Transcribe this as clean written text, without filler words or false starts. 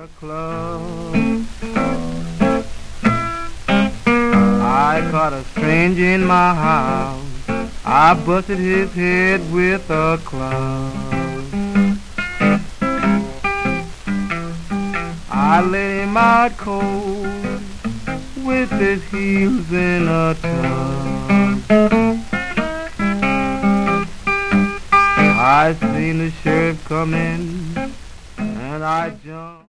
a club. I caught a stranger in my house. I busted his head with a club. I laid him out cold with his heels in a tub. I seen the sheriff come in and I jumped.